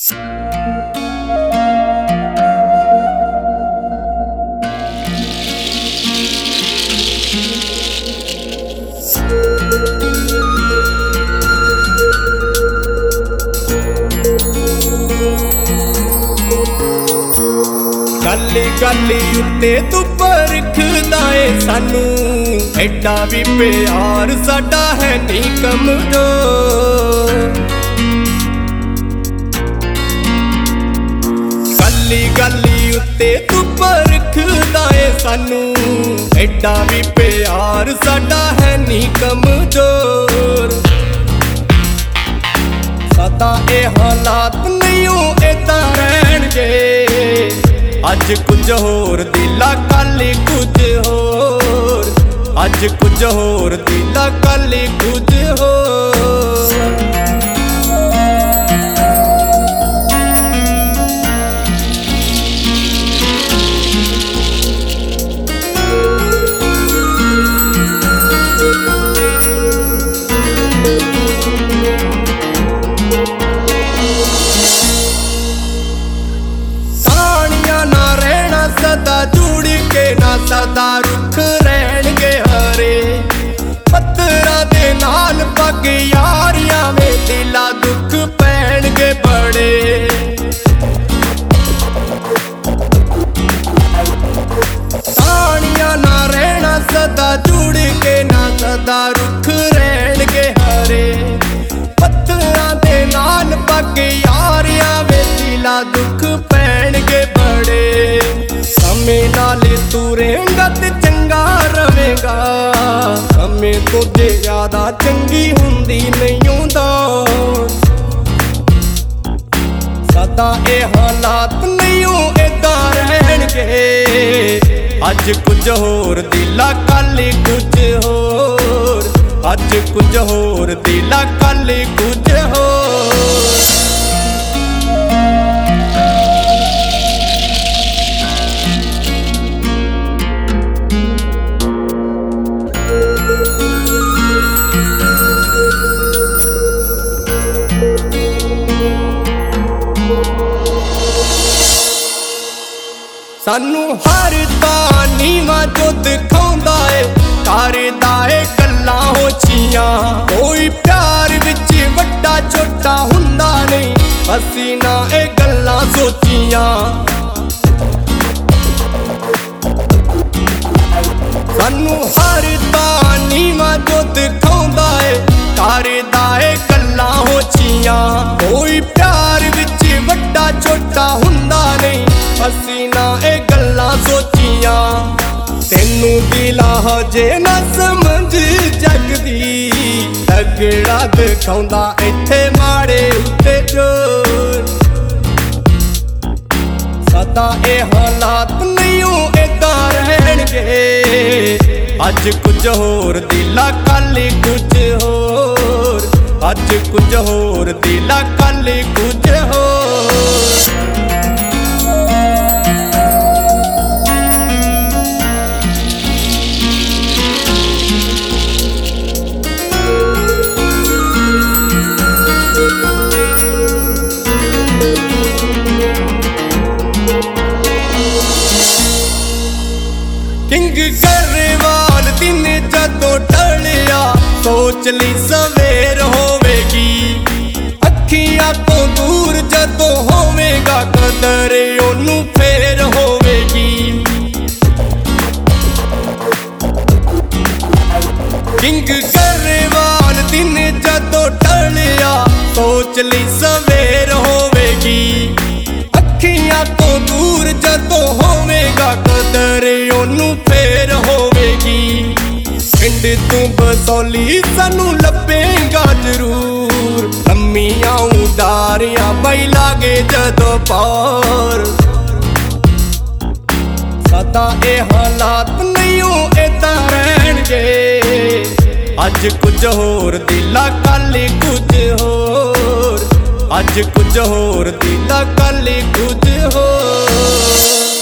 गाली गाली उत्ते तू परखदा ए सानू, एडा भी प्यार साडा है नी कमजोर। गाली गाली उत्ते तू परखदा ए सानू, एडा भी प्यार साडा है नी कमजोर। सदा ए हालात नहीं इदां रहणगे, अज कुछ होर दिला कल कुछ होर, अज कुछ होर दिला कल कुछ होर। सदा जुड़ के ना सदा रुख रहणगे हरे, पत्थरां दे नाल पग यारियां में दिला दुख पैणगे बड़े। तानियां ना रहना सदा जुड़ के ना सदा रुख रहणगे हरे, पत्थरां दे नाल पग यारियां में दिला दुख पैणगे बड़े। समय नाले तू रहेगा ते चंगा रवेगा, समय तो जे ज्यादा चंगी हुंदी नहीं हुंदा। सदा ए हालात नहीं इदां रहणगे, अज कुछ होर दिला कल कुछ होर, अज कुछ होर दिला कल कुछ होर। सानू हर नीवा जो दिखाउंदा है, करदा है गल्लां होचियां। कोई प्यार विच वड्डा छोटा हुंदा नहीं, असीं ना ए गल्लां सोचियां। सानू हर नीवा जो दिखाउंदा है, करदा है गल्लां होचियां। कोई प्यार विच वड्डा छोटा हुंदा नहीं, असीं ना ए गल्लां सोचियां। तेनू दिला हजे ना समझ जगदी, तगड़ा दिखाउंदा इत्थे माड़े उत्ते जोर। सदा ए हालात नहीं इदां रहणगे, अज कुछ होर दिला कल कुछ होर, अज कुछ होर दिला कल कुछ होर। किंग गरवाल दिन जदों टलिया, सोच ली सवेर होवेगी। अखियां तो दूर जदों होवेगा, कदर ओनू फेर होवेगी। किंग गरवाल दिन जदों टलिया, सोच ली सवेर होवेगी। अखियां तो दूर जदों होवेगा, कदर ओनू फेर होवेगी। पिंड तू बसौली सानू लभेगा जरूर, लम्मियां उडारियां बाई लागे जदों पार। सदा ए हालात नहीं इदां रहणगे, अज कुछ होर दिला कल कुछ होर, अज कुछ होर दिला कल कुछ होर।